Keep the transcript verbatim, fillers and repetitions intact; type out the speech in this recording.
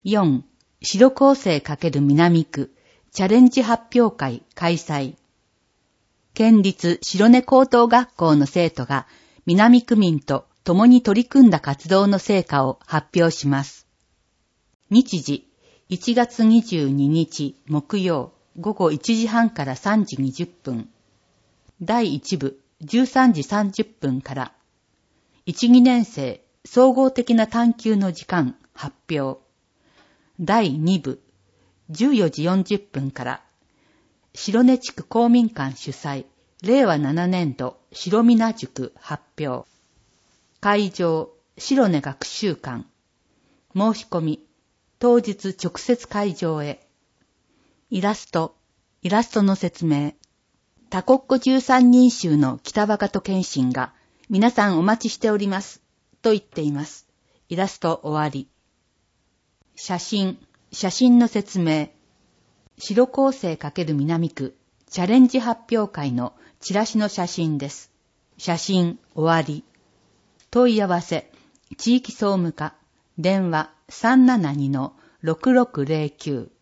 よん. 白構成×南区チャレンジ発表会開催。県立白根高等学校の生徒が南区民と共に取り組んだ活動の成果を発表します。日時いちがつにじゅうににち木曜ごごいちじはんからさんじにじゅっぷん。だいいち部じゅうさんじさんじゅっぷんから。いち、にねん生総合的な探究の時間発表。だいに部じゅうよじよんじゅっぷんから。白根地区公民館主催れいわななねんど白皆塾発表。会場白根学習館。申し込み当日直接会場へ。イラストイラストの説明。多国語じゅうさんにん衆の北若戸謙信が皆さんお待ちしておりますと言っています。イラスト終わり。写真写真の説明。白構成×南区チャレンジ発表会のチラシの写真です。写真終わり。問い合わせ地域総務課電話 さんななにのろくろくぜろきゅう